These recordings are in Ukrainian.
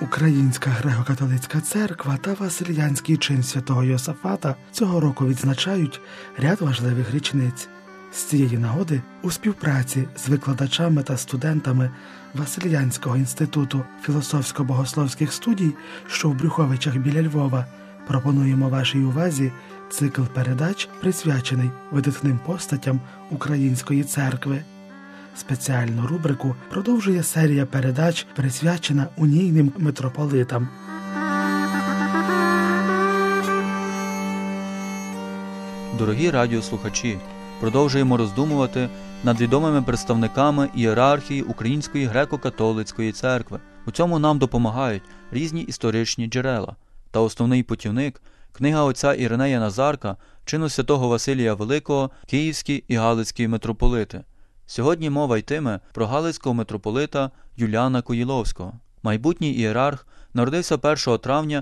Українська греко-католицька церква та Василянський чин святого Йосафата цього року відзначають ряд важливих річниць. З цієї нагоди у співпраці з викладачами та студентами Василянського інституту філософсько-богословських студій, що в Брюховичах біля Львова, пропонуємо вашій увазі цикл передач, присвячений видатним постатям Української церкви. Спеціальну рубрику продовжує серія передач, присвячена унійним митрополитам. Дорогі радіослухачі, продовжуємо роздумувати над відомими представниками ієрархії Української греко-католицької церкви. У цьому нам допомагають різні історичні джерела. Та основний путівник – книга отця Іринея Назарка, чину святого Василія Великого, Київські і Галицькі митрополити. Сьогодні мова йтиме про галицького митрополита Юліана Куїловського. Майбутній ієрарх народився 1 травня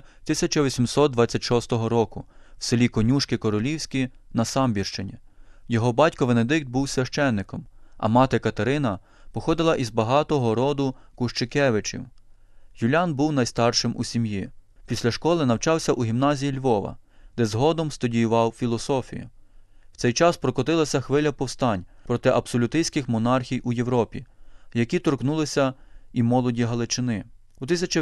1826 року в селі Конюшки Королівські на Самбірщині. Його батько Венедикт був священником, а мати Катерина походила із багатого роду Кущикевичів. Юліан був найстаршим у сім'ї. Після школи навчався у гімназії Львова, де згодом студіював філософію. В цей час прокотилася хвиля повстань проти абсолютистських монархій у Європі, які торкнулися і молоді Галичини. У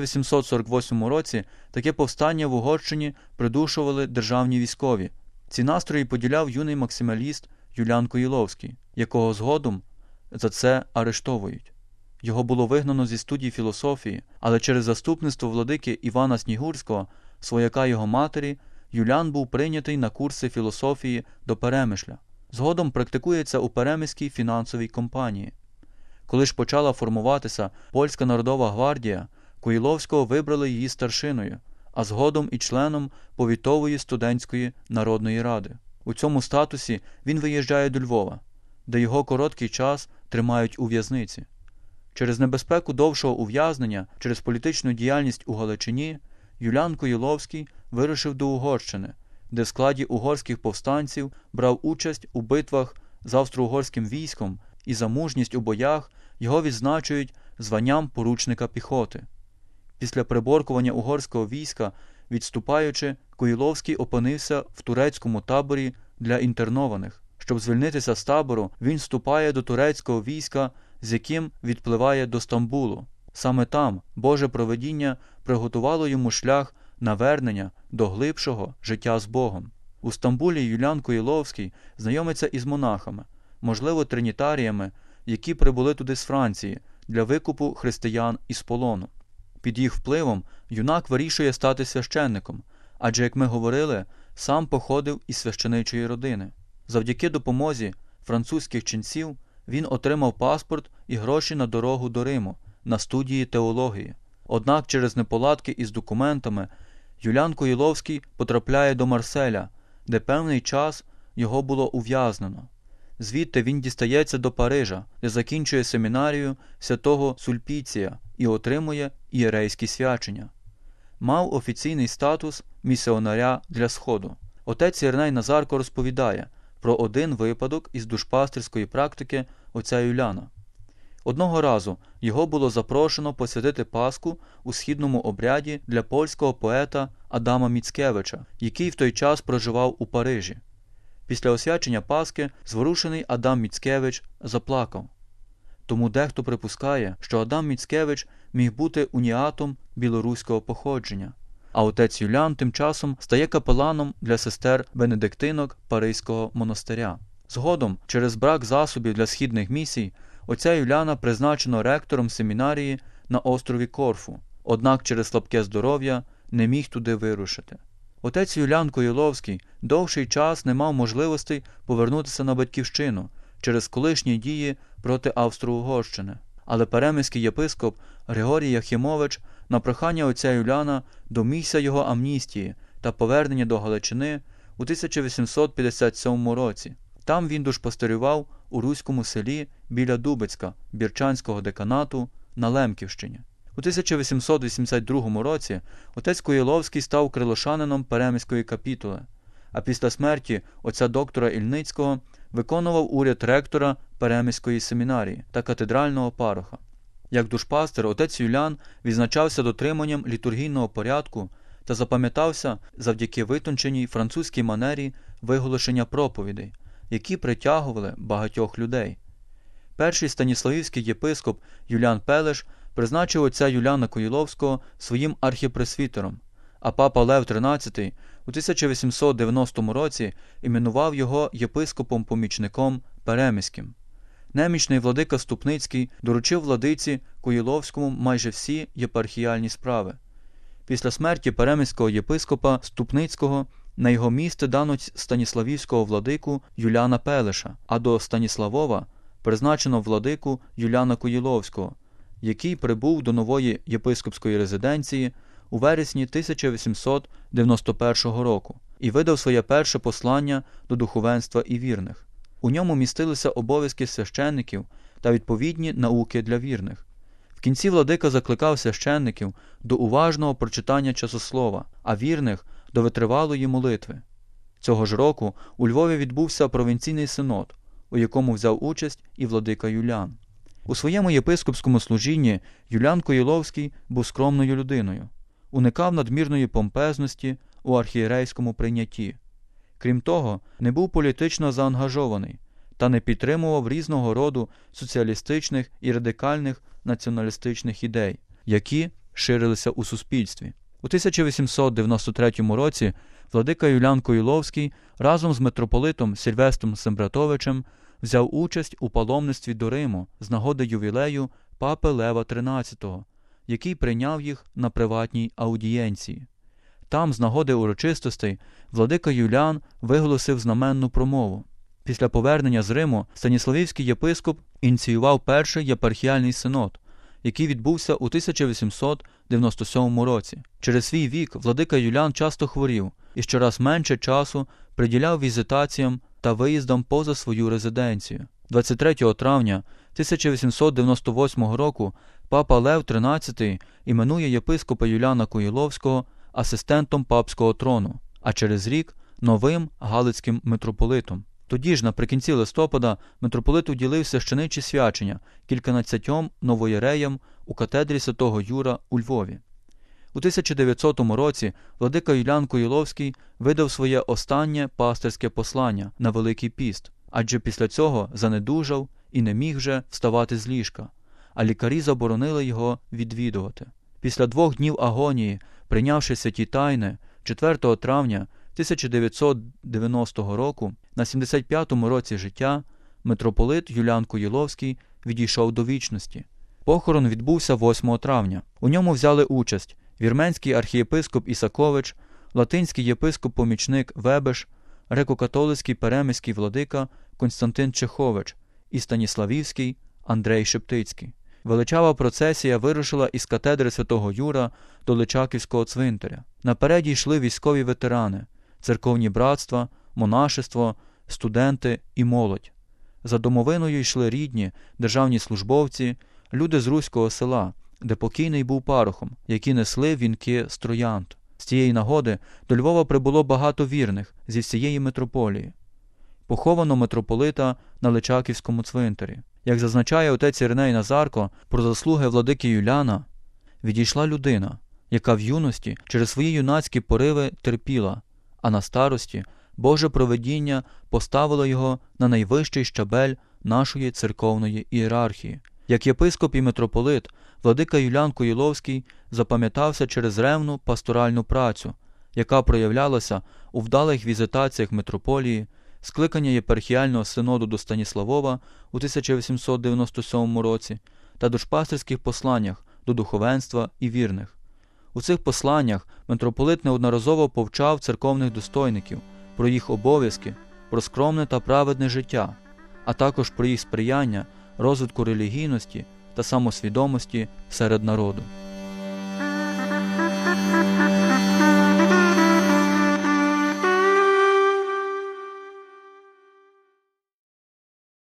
1848 році таке повстання в Угорщині придушували державні військові. Ці настрої поділяв юний максималіст Юліан Куїловський, якого згодом за це арештовують. Його було вигнано зі студії філософії, але через заступництво владики Івана Снігурського, свояка його матері, Юліан був прийнятий на курси філософії до Перемишля. Згодом практикується у Перемиській фінансовій компанії. Коли ж почала формуватися Польська народова гвардія, Куїловського вибрали її старшиною, а згодом і членом повітової студентської народної ради. У цьому статусі він виїжджає до Львова, де його короткий час тримають у в'язниці. Через небезпеку довшого ув'язнення, через політичну діяльність у Галичині, Юліан Куїловський вирушив до Угорщини, де в складі угорських повстанців брав участь у битвах з австро-угорським військом, і за мужність у боях його відзначують званням поручника піхоти. Після приборкування угорського війська, відступаючи, Куїловський опинився в турецькому таборі для інтернованих. Щоб звільнитися з табору, він вступає до турецького війська, з яким відпливає до Стамбулу. Саме там Боже провидіння приготувало йому шлях навернення до глибшого життя з Богом. У Стамбулі Юліан Куїловський знайомиться із монахами, можливо, тринітаріями, які прибули туди з Франції для викупу християн із полону. Під їх впливом юнак вирішує стати священником, адже, як ми говорили, сам походив із священичої родини. Завдяки допомозі французьких ченців він отримав паспорт і гроші на дорогу до Риму, на студії теології. Однак через неполадки із документами Юліан Куїловський потрапляє до Марселя, де певний час його було ув'язнено. Звідти він дістається до Парижа, де закінчує семінарію святого Сульпіція і отримує ієрейські свячення. Мав офіційний статус місіонаря для Сходу. Отець Іриней Назарко розповідає про один випадок із душпастерської практики отця Юліана. Одного разу його було запрошено посвятити Пасху у східному обряді для польського поета Адама Міцкевича, який в той час проживав у Парижі. Після освячення Пасхи зворушений Адам Міцкевич заплакав. Тому дехто припускає, що Адам Міцкевич міг бути уніатом білоруського походження, а отець Юліан тим часом стає капеланом для сестер-бенедиктинок Паризького монастиря. Згодом, через брак засобів для східних місій, отця Юліана призначено ректором семінарії на острові Корфу, однак через слабке здоров'я не міг туди вирушити. Отець Юліан Куїловський довший час не мав можливостей повернутися на батьківщину через колишні дії проти Австро-Угорщини. Але перемиський єпископ Григорій Яхімович на прохання отця Юліана домігся його амністії та повернення до Галичини у 1857 році. Там він душпастерював у руському селі біля Дубицька Бірчанського деканату на Лемківщині. У 1882 році отець Куїловський став крилошанином Перемиської капітули, а після смерті отця доктора Ільницького виконував уряд ректора Перемиської семінарії та катедрального пароха. Як душпастер, отець Юліан відзначався дотриманням літургійного порядку та запам'ятався завдяки витонченій французькій манері виголошення проповідей, які притягували багатьох людей. Перший станіславівський єпископ Юліан Пелеш призначив отця Юліана Коїловського своїм архіпресвітером, а папа Лев XIII у 1890 році іменував його єпископом-помічником Перемиським. Немічний владика Ступницький доручив владиці Коїловському майже всі єпархіальні справи. Після смерті перемиського єпископа Ступницького на його місце дано станіславівського владику Юліана Пелеша, а до Станіславова призначено владику Юліана Коїловського, який прибув до нової єпископської резиденції у вересні 1891 року і видав своє перше послання до духовенства і вірних. У ньому містилися обов'язки священників та відповідні науки для вірних. В кінці владика закликав священників до уважного прочитання часослова, а вірних – до витривалої молитви. Цього ж року у Львові відбувся провінційний синод, у якому взяв участь і владика Юліан. У своєму єпископському служінні Юліан Коїловський був скромною людиною, уникав надмірної помпезності у архієрейському прийнятті. Крім того, не був політично заангажований та не підтримував різного роду соціалістичних і радикальних націоналістичних ідей, які ширилися у суспільстві. У 1893 році владика Юліан Коїловський разом з митрополитом Сильвестром Сембратовичем взяв участь у паломництві до Риму з нагоди ювілею папи Лева XIII, який прийняв їх на приватній аудієнції. Там, з нагоди урочистостей, владика Юліан виголосив знаменну промову. Після повернення з Риму станіславівський єпископ ініціював перший єпархіальний синод, який відбувся у 1897 році. Через свій вік владика Юліан часто хворів і щораз менше часу приділяв візитаціям та виїздам поза свою резиденцію. 23 травня 1898 року папа Лев XIII іменує єпископа Юліана Коїловського асистентом папського трону, а через рік – новим галицьким митрополитом. Тоді ж, наприкінці листопада, митрополит уділив священичі свячення кільканадцятьом новоєреям у катедрі святого Юра у Львові. У 1900 році владика Юліан Коїловський видав своє останнє пастирське послання на Великий піст, адже після цього занедужав і не міг вже вставати з ліжка, а лікарі заборонили його відвідувати. Після 2 днів агонії, прийнявши святі тайни, 4 травня 1990 року, на 75-му році життя, митрополит Юліан Коїловський відійшов до вічності. Похорон відбувся 8 травня. У ньому взяли участь вірменський архієпископ Ісакович, латинський єпископ-помічник Вебеш, греко-католицький перемиський владика Константин Чехович і станіславівський Андрей Шептицький. Величава процесія вирушила із катедри святого Юра до Личаківського цвинтаря. Напереді йшли військові ветерани, церковні братства, монашество, студенти і молодь. За домовиною йшли рідні, державні службовці, люди з руського села, де покійний був парохом, які несли вінки з троянд. З цієї нагоди до Львова прибуло багато вірних зі всієї митрополії. Поховано митрополита на Личаківському цвинтарі. Як зазначає отець Іриней Назарко, про заслуги владики Юліана відійшла людина, яка в юності через свої юнацькі пориви терпіла, а на старості Боже провидіння поставило його на найвищий щабель нашої церковної ієрархії. Як єпископ і митрополит, владика Юліан Коїловський запам'ятався через ревну пасторальну працю, яка проявлялася у вдалих візитаціях митрополії, скликання єпархіального синоду до Станіславова у 1897 році та душпастерських посланнях до духовенства і вірних. У цих посланнях митрополит неодноразово повчав церковних достойників про їх обов'язки, про скромне та праведне життя, а також про їх сприяння розвитку релігійності та самосвідомості серед народу.